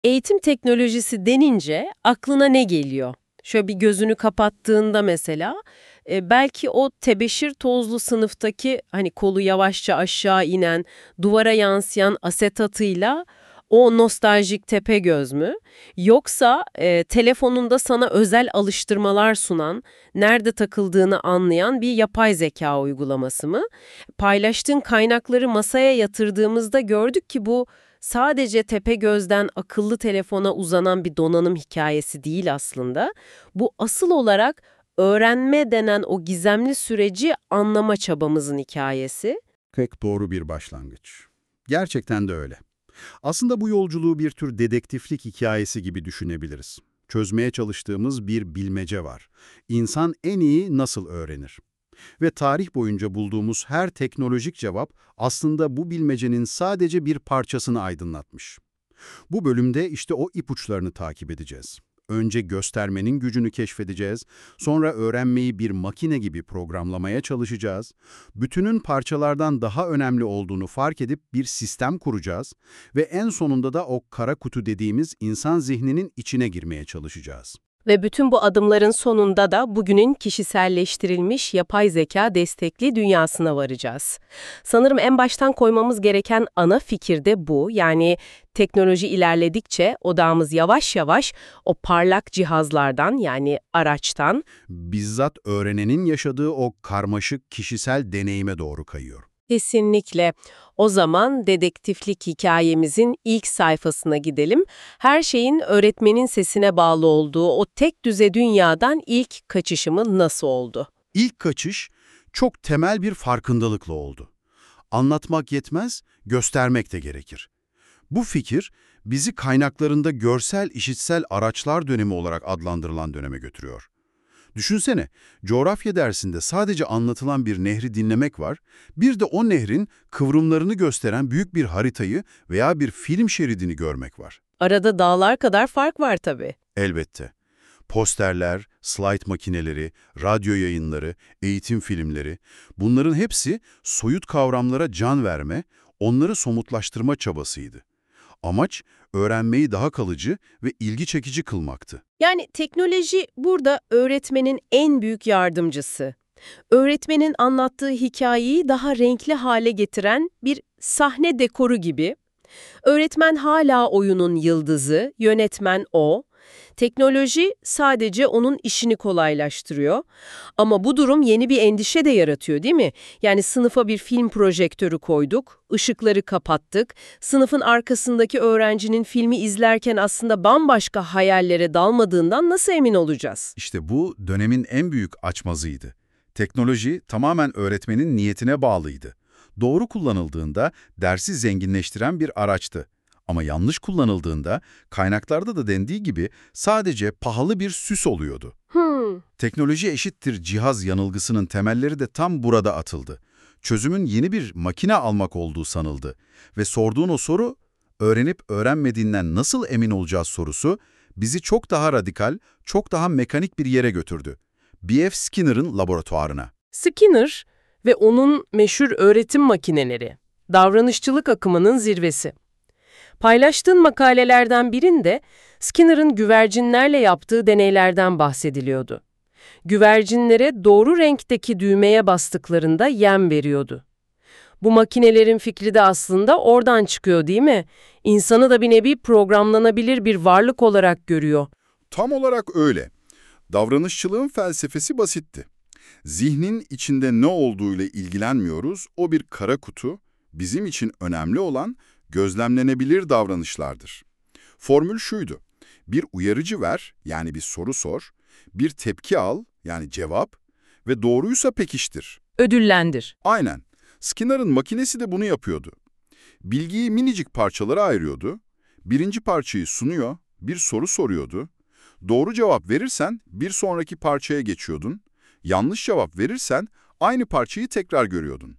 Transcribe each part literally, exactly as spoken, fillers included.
Eğitim teknolojisi denince aklına ne geliyor? Şöyle bir gözünü kapattığında mesela e, belki o tebeşir tozlu sınıftaki hani kolu yavaşça aşağı inen, duvara yansıyan asetatıyla o nostaljik Tepegöz mü? Yoksa e, telefonunda sana özel alıştırmalar sunan, nerede takıldığını anlayan bir yapay zeka uygulaması mı? Paylaştığın kaynakları masaya yatırdığımızda gördük ki bu sadece Tepegöz'den akıllı telefona uzanan bir donanım hikayesi değil aslında. Bu asıl olarak öğrenme denen o gizemli süreci anlama çabamızın hikayesi. Pek doğru bir başlangıç. Gerçekten de öyle. Aslında bu yolculuğu bir tür dedektiflik hikayesi gibi düşünebiliriz. Çözmeye çalıştığımız bir bilmece var. İnsan en iyi nasıl öğrenir? Ve tarih boyunca bulduğumuz her teknolojik cevap aslında bu bilmecenin sadece bir parçasını aydınlatmış. Bu bölümde işte o ipuçlarını takip edeceğiz. Önce göstermenin gücünü keşfedeceğiz, sonra öğrenmeyi bir makine gibi programlamaya çalışacağız. Bütünün parçalardan daha önemli olduğunu fark edip bir sistem kuracağız ve en sonunda da o kara kutu dediğimiz insan zihninin içine girmeye çalışacağız. Ve bütün bu adımların sonunda da bugünün kişiselleştirilmiş yapay zeka destekli dünyasına varacağız. Sanırım en baştan koymamız gereken ana fikir de bu. Yani teknoloji ilerledikçe odağımız yavaş yavaş o parlak cihazlardan yani araçtan Bizzat öğrenenin yaşadığı o karmaşık kişisel deneyime doğru kayıyor. kesinlikle. O zaman dedektiflik hikayemizin ilk sayfasına gidelim. Her şeyin öğretmenin sesine bağlı olduğu o tek düze dünyadan ilk kaçışımı nasıl oldu? İlk kaçış çok temel bir farkındalıkla oldu. Anlatmak yetmez, göstermek de gerekir. Bu fikir bizi kaynaklarında görsel işitsel araçlar dönemi olarak adlandırılan döneme götürüyor. Düşünsene, coğrafya dersinde sadece anlatılan bir nehri dinlemek var, bir de o nehrin kıvrımlarını gösteren büyük bir haritayı veya bir film şeridini görmek var. Arada dağlar kadar fark var tabii. Elbette. Posterler, slide makineleri, radyo yayınları, eğitim filmleri, bunların hepsi soyut kavramlara can verme, onları somutlaştırma çabasıydı. Amaç, öğrenmeyi daha kalıcı ve ilgi çekici kılmaktı. Yani teknoloji burada öğretmenin en büyük yardımcısı. Öğretmenin anlattığı hikayeyi daha renkli hale getiren bir sahne dekoru gibi. Öğretmen hala oyunun yıldızı, yönetmen o. Teknoloji sadece onun işini kolaylaştırıyor. Ama bu durum yeni bir endişe de yaratıyor, değil mi? Yani sınıfa bir film projektörü koyduk, ışıkları kapattık. Sınıfın arkasındaki öğrencinin filmi izlerken aslında bambaşka hayallere dalmadığından nasıl emin olacağız? İşte bu dönemin en büyük açmazıydı. Teknoloji tamamen öğretmenin niyetine bağlıydı. Doğru kullanıldığında dersi zenginleştiren bir araçtı. Ama yanlış kullanıldığında kaynaklarda da dendiği gibi sadece pahalı bir süs oluyordu. Hmm. Teknoloji eşittir cihaz yanılgısının temelleri de tam burada atıldı. Çözümün yeni bir makine almak olduğu sanıldı. Ve sorduğun o soru, öğrenip öğrenmediğinden nasıl emin olacağız sorusu, bizi çok daha radikal, çok daha mekanik bir yere götürdü. B F Skinner'ın laboratuvarına. Skinner ve onun meşhur öğretim makineleri, davranışçılık akımının zirvesi. Paylaştığın makalelerden birinde Skinner'ın güvercinlerle yaptığı deneylerden bahsediliyordu. Güvercinlere doğru renkteki düğmeye bastıklarında yem veriyordu. Bu makinelerin fikri de aslında oradan çıkıyor, değil mi? İnsanı da bir nevi programlanabilir bir varlık olarak görüyor. Tam olarak öyle. Davranışçılığın felsefesi basitti. Zihnin içinde ne olduğuyla ilgilenmiyoruz, o bir kara kutu, bizim için önemli olan gözlemlenebilir davranışlardır. Formül şuydu: bir uyarıcı ver, yani bir soru sor, bir tepki al, yani cevap ve doğruysa pekiştir. Ödüllendir. Aynen. Skinner'ın makinesi de bunu yapıyordu. Bilgiyi minicik parçalara ayırıyordu, birinci parçayı sunuyor, bir soru soruyordu. Doğru cevap verirsen bir sonraki parçaya geçiyordun, yanlış cevap verirsen aynı parçayı tekrar görüyordun.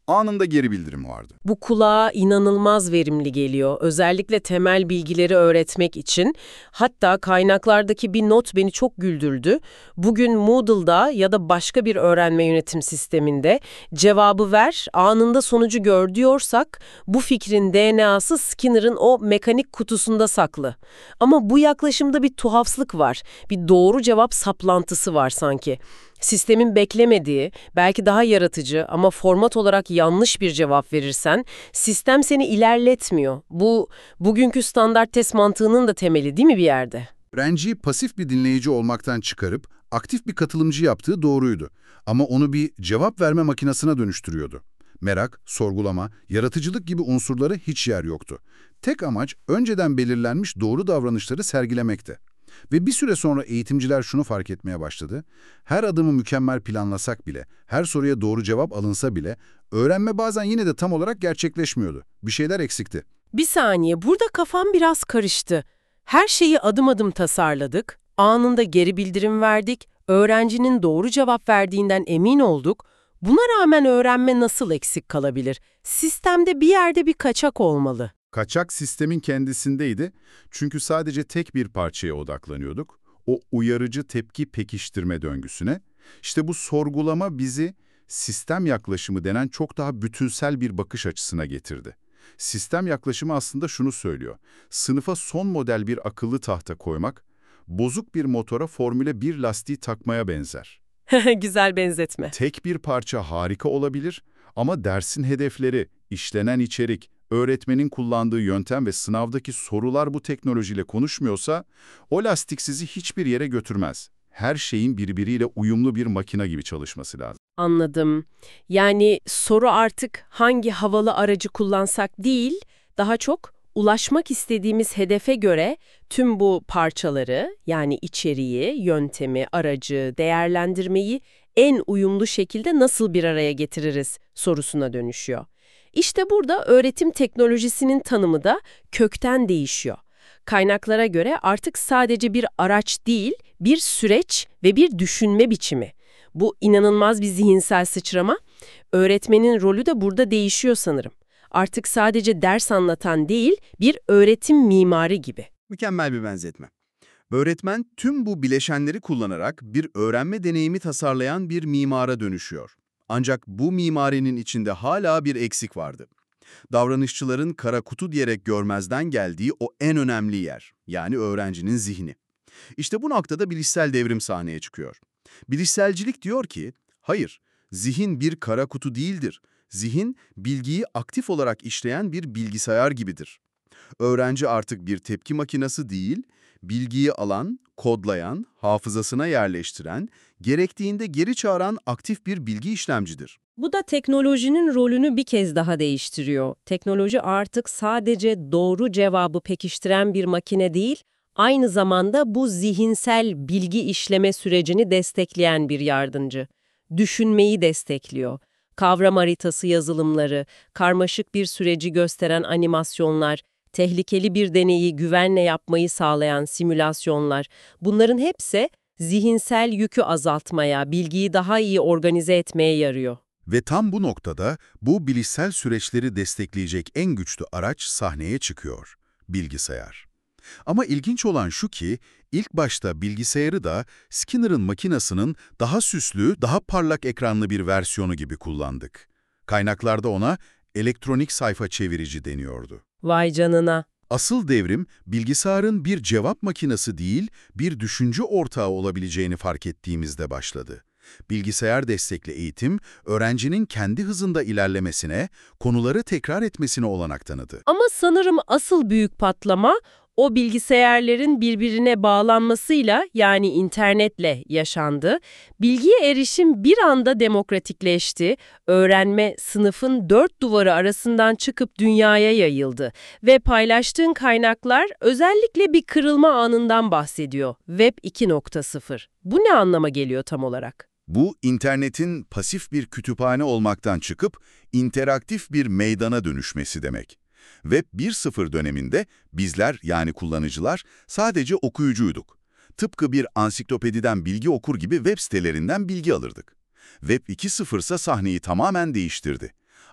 Anında geri bildirim vardı. Bu kulağa inanılmaz verimli geliyor. Özellikle temel bilgileri öğretmek için. Hatta kaynaklardaki bir not beni çok güldürdü. Bugün Moodle'da ya da başka bir öğrenme yönetim sisteminde cevabı ver, anında sonucu gör diyorsak bu fikrin D N A'sı Skinner'ın o mekanik kutusunda saklı. Ama bu yaklaşımda bir tuhaflık var. Bir doğru cevap saplantısı var sanki. Sistemin beklemediği, belki daha yaratıcı ama format olarak yanlış bir cevap verirsen, sistem seni ilerletmiyor. Bu, bugünkü standart test mantığının da temeli değil mi bir yerde? Öğrenciyi pasif bir dinleyici olmaktan çıkarıp aktif bir katılımcı yaptığı doğruydu. Ama onu bir cevap verme makinesine dönüştürüyordu. Merak, sorgulama, yaratıcılık gibi unsurlara hiç yer yoktu. Tek amaç önceden belirlenmiş doğru davranışları sergilemekti. Ve bir süre sonra eğitimciler şunu fark etmeye başladı. Her adımı mükemmel planlasak bile, her soruya doğru cevap alınsa bile, öğrenme bazen yine de tam olarak gerçekleşmiyordu. Bir şeyler eksikti. Bir saniye, burada kafam biraz karıştı. Her şeyi adım adım tasarladık, anında geri bildirim verdik, öğrencinin doğru cevap verdiğinden emin olduk. Buna rağmen öğrenme nasıl eksik kalabilir? Sistemde bir yerde bir kaçak olmalı. Kaçak sistemin kendisindeydi çünkü sadece tek bir parçaya odaklanıyorduk. O uyarıcı tepki pekiştirme döngüsüne. İşte bu sorgulama bizi sistem yaklaşımı denen çok daha bütünsel bir bakış açısına getirdi. Sistem yaklaşımı aslında şunu söylüyor. Sınıfa son model bir akıllı tahta koymak, bozuk bir motora Formüle bir lastiği takmaya benzer. Güzel benzetme. Tek bir parça harika olabilir ama dersin hedefleri, işlenen içerik, öğretmenin kullandığı yöntem ve sınavdaki sorular bu teknolojiyle konuşmuyorsa, o lastik sizi hiçbir yere götürmez. Her şeyin birbiriyle uyumlu bir makine gibi çalışması lazım. Anladım. Yani soru artık hangi havalı aracı kullansak değil, daha çok ulaşmak istediğimiz hedefe göre tüm bu parçaları, yani içeriği, yöntemi, aracı, değerlendirmeyi en uyumlu şekilde nasıl bir araya getiririz sorusuna dönüşüyor. İşte burada öğretim teknolojisinin tanımı da kökten değişiyor. Kaynaklara göre artık sadece bir araç değil, bir süreç ve bir düşünme biçimi. Bu inanılmaz bir zihinsel sıçrama. Öğretmenin rolü de burada değişiyor sanırım. Artık sadece ders anlatan değil, bir öğretim mimarı gibi. Mükemmel bir benzetme. Öğretmen tüm bu bileşenleri kullanarak bir öğrenme deneyimi tasarlayan bir mimara dönüşüyor. Ancak bu mimarinin içinde hala bir eksik vardı. Davranışçıların kara kutu diyerek görmezden geldiği o en önemli yer, yani öğrencinin zihni. İşte bu noktada bilişsel devrim sahneye çıkıyor. Bilişselcilik diyor ki, hayır, zihin bir kara kutu değildir. Zihin, bilgiyi aktif olarak işleyen bir bilgisayar gibidir. Öğrenci artık bir tepki makinesi değil, bilgiyi alan, kodlayan, hafızasına yerleştiren, gerektiğinde geri çağıran aktif bir bilgi işlemcidir. Bu da teknolojinin rolünü bir kez daha değiştiriyor. Teknoloji artık sadece doğru cevabı pekiştiren bir makine değil, aynı zamanda bu zihinsel bilgi işleme sürecini destekleyen bir yardımcı. Düşünmeyi destekliyor. Kavram haritası yazılımları, karmaşık bir süreci gösteren animasyonlar, tehlikeli bir deneyi güvenle yapmayı sağlayan simülasyonlar, bunların hepsi zihinsel yükü azaltmaya, bilgiyi daha iyi organize etmeye yarıyor. Ve tam bu noktada bu bilişsel süreçleri destekleyecek en güçlü araç sahneye çıkıyor: bilgisayar. Ama ilginç olan şu ki, ilk başta bilgisayarı da Skinner'ın makinasının daha süslü, daha parlak ekranlı bir versiyonu gibi kullandık. Kaynaklarda ona elektronik sayfa çevirici deniyordu. Vay canına. Asıl devrim, bilgisayarın bir cevap makinesi değil, bir düşünce ortağı olabileceğini fark ettiğimizde başladı. Bilgisayar destekli eğitim, öğrencinin kendi hızında ilerlemesine, konuları tekrar etmesine olanak tanıdı. Ama sanırım asıl büyük patlama o bilgisayarların birbirine bağlanmasıyla, yani internetle yaşandı. Bilgiye erişim bir anda demokratikleşti. Öğrenme sınıfın dört duvarı arasından çıkıp dünyaya yayıldı. Ve paylaştığın kaynaklar özellikle bir kırılma anından bahsediyor. Web iki nokta sıfır. Bu ne anlama geliyor tam olarak? Bu, internetin pasif bir kütüphane olmaktan çıkıp interaktif bir meydana dönüşmesi demek. Web bir nokta sıfır döneminde bizler, yani kullanıcılar, sadece okuyucuyduk. Tıpkı bir ansiklopediden bilgi okur gibi web sitelerinden bilgi alırdık. Web iki nokta sıfır ise sahneyi tamamen değiştirdi.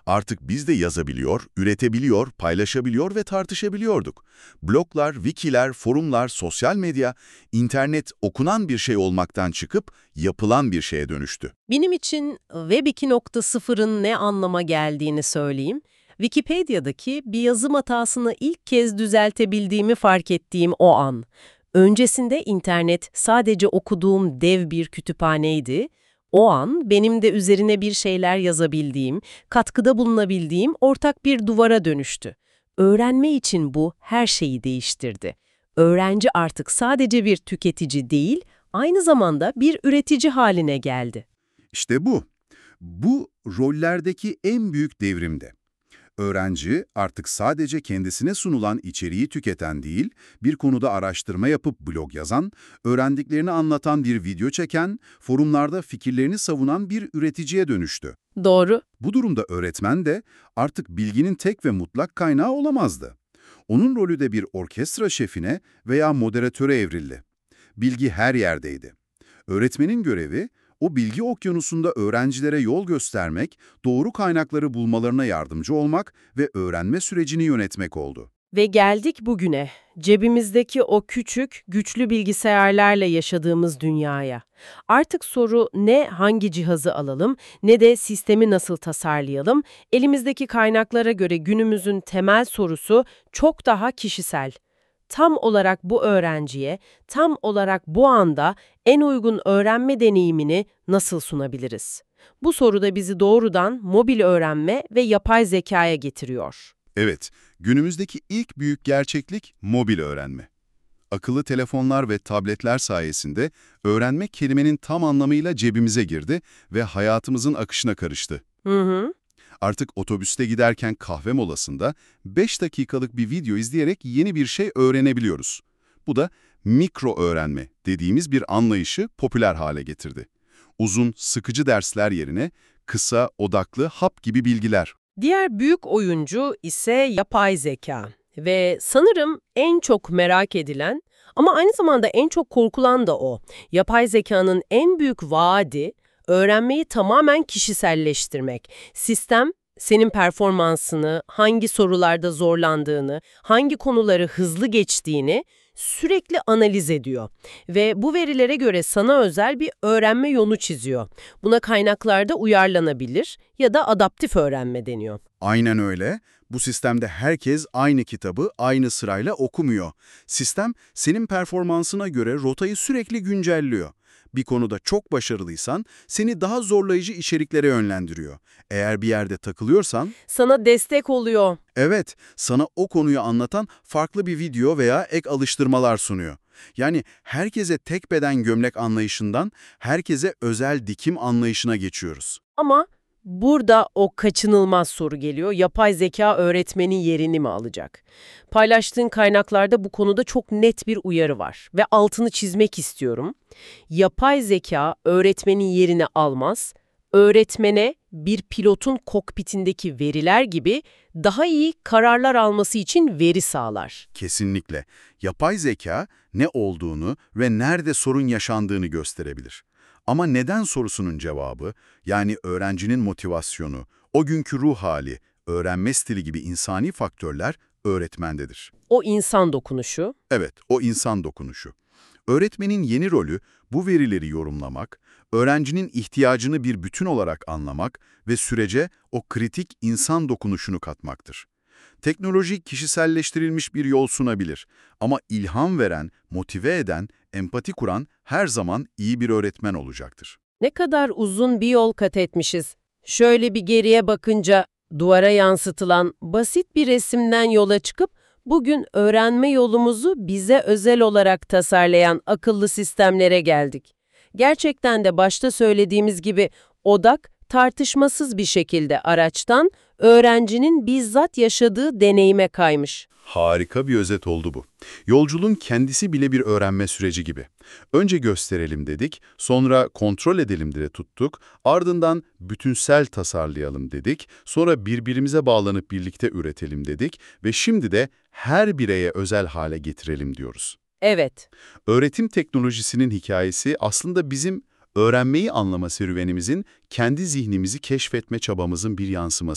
Artık biz de yazabiliyor, üretebiliyor, paylaşabiliyor ve tartışabiliyorduk. Bloglar, wikiler, forumlar, sosyal medya, internet okunan bir şey olmaktan çıkıp yapılan bir şeye dönüştü. Benim için Web iki nokta sıfırın ne anlama geldiğini söyleyeyim. Wikipedia'daki bir yazım hatasını ilk kez düzeltebildiğimi fark ettiğim o an. Öncesinde internet sadece okuduğum dev bir kütüphaneydi. O an benim de üzerine bir şeyler yazabildiğim, katkıda bulunabildiğim ortak bir duvara dönüştü. Öğrenme için bu her şeyi değiştirdi. Öğrenci artık sadece bir tüketici değil, aynı zamanda bir üretici haline geldi. İşte bu. Bu rollerdeki en büyük devrimde. Öğrenci artık sadece kendisine sunulan içeriği tüketen değil, bir konuda araştırma yapıp blog yazan, öğrendiklerini anlatan bir video çeken, forumlarda fikirlerini savunan bir üreticiye dönüştü. Doğru. Bu durumda öğretmen de artık bilginin tek ve mutlak kaynağı olamazdı. Onun rolü de bir orkestra şefine veya moderatöre evrildi. Bilgi her yerdeydi. Öğretmenin görevi, o bilgi okyanusunda öğrencilere yol göstermek, doğru kaynakları bulmalarına yardımcı olmak ve öğrenme sürecini yönetmek oldu. Ve geldik bugüne, cebimizdeki o küçük, güçlü bilgisayarlarla yaşadığımız dünyaya. Artık soru ne hangi cihazı alalım, ne de sistemi nasıl tasarlayalım, elimizdeki kaynaklara göre günümüzün temel sorusu çok daha kişisel. Tam olarak bu öğrenciye, tam olarak bu anda en uygun öğrenme deneyimini nasıl sunabiliriz? Bu soru da bizi doğrudan mobil öğrenme ve yapay zekaya getiriyor. Evet, günümüzdeki ilk büyük gerçeklik mobil öğrenme. Akıllı telefonlar ve tabletler sayesinde öğrenme kelimenin tam anlamıyla cebimize girdi ve hayatımızın akışına karıştı. Hı hı. Artık otobüste giderken kahve molasında beş dakikalık bir video izleyerek yeni bir şey öğrenebiliyoruz. Bu da mikro öğrenme dediğimiz bir anlayışı popüler hale getirdi. Uzun, sıkıcı dersler yerine kısa, odaklı, hap gibi bilgiler. Diğer büyük oyuncu ise yapay zeka ve sanırım en çok merak edilen ama aynı zamanda en çok korkulan da o. Yapay zekanın en büyük vaadi öğrenmeyi tamamen kişiselleştirmek. Sistem senin performansını, hangi sorularda zorlandığını, hangi konuları hızlı geçtiğini sürekli analiz ediyor ve bu verilere göre sana özel bir öğrenme yolu çiziyor. Buna kaynaklarda uyarlanabilir ya da adaptif öğrenme deniyor. Aynen öyle. Bu sistemde herkes aynı kitabı aynı sırayla okumuyor. Sistem senin performansına göre rotayı sürekli güncelliyor. Bir konuda çok başarılıysan seni daha zorlayıcı içeriklere yönlendiriyor. Eğer bir yerde takılıyorsan, Sana destek oluyor. evet, sana o konuyu anlatan farklı bir video veya ek alıştırmalar sunuyor. Yani herkese tek beden gömlek anlayışından herkese özel dikim anlayışına geçiyoruz. Ama burada o kaçınılmaz soru geliyor. Yapay zeka öğretmenin yerini mi alacak? Paylaştığın kaynaklarda bu konuda çok net bir uyarı var ve altını çizmek istiyorum. Yapay zeka öğretmenin yerini almaz, öğretmene bir pilotun kokpitindeki veriler gibi daha iyi kararlar alması için veri sağlar. Kesinlikle. Yapay zeka ne olduğunu ve nerede sorun yaşandığını gösterebilir. Ama neden sorusunun cevabı, yani öğrencinin motivasyonu, o günkü ruh hali, öğrenme stili gibi insani faktörler öğretmendedir. O insan dokunuşu. Evet, o insan dokunuşu. Öğretmenin yeni rolü bu verileri yorumlamak, öğrencinin ihtiyacını bir bütün olarak anlamak ve sürece o kritik insan dokunuşunu katmaktır. Teknoloji kişiselleştirilmiş bir yol sunabilir ama ilham veren, motive eden, empati kuran her zaman iyi bir öğretmen olacaktır. Ne kadar uzun bir yol kat etmişiz. Şöyle bir geriye bakınca duvara yansıtılan basit bir resimden yola çıkıp bugün öğrenme yolumuzu bize özel olarak tasarlayan akıllı sistemlere geldik. Gerçekten de başta söylediğimiz gibi odak tartışmasız bir şekilde araçtan öğrencinin bizzat yaşadığı deneyime kaymış. Harika bir özet oldu bu. Yolculuğun kendisi bile bir öğrenme süreci gibi. Önce gösterelim dedik, sonra kontrol edelim diye tuttuk, ardından bütünsel tasarlayalım dedik, sonra birbirimize bağlanıp birlikte üretelim dedik ve şimdi de her bireye özel hale getirelim diyoruz. Evet. Öğretim teknolojisinin hikayesi aslında bizim öğrenmeyi anlama serüvenimizin, kendi zihnimizi keşfetme çabamızın bir yansıması.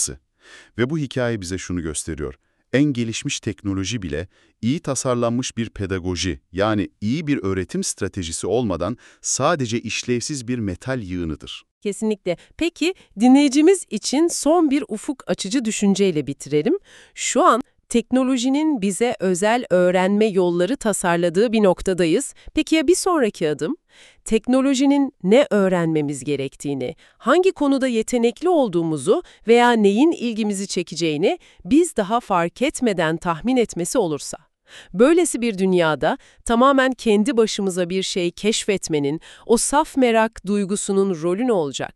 Ve bu hikaye bize şunu gösteriyor. En gelişmiş teknoloji bile iyi tasarlanmış bir pedagoji, yani iyi bir öğretim stratejisi olmadan sadece işlevsiz bir metal yığınıdır. Kesinlikle. Peki dinleyicimiz için son bir ufuk açıcı düşünceyle bitirelim. Şu an teknolojinin bize özel öğrenme yolları tasarladığı bir noktadayız. Peki ya bir sonraki adım? Teknolojinin ne öğrenmemiz gerektiğini, hangi konuda yetenekli olduğumuzu veya neyin ilgimizi çekeceğini biz daha fark etmeden tahmin etmesi olursa. Böylesi bir dünyada tamamen kendi başımıza bir şey keşfetmenin, o saf merak duygusunun rolü ne olacak?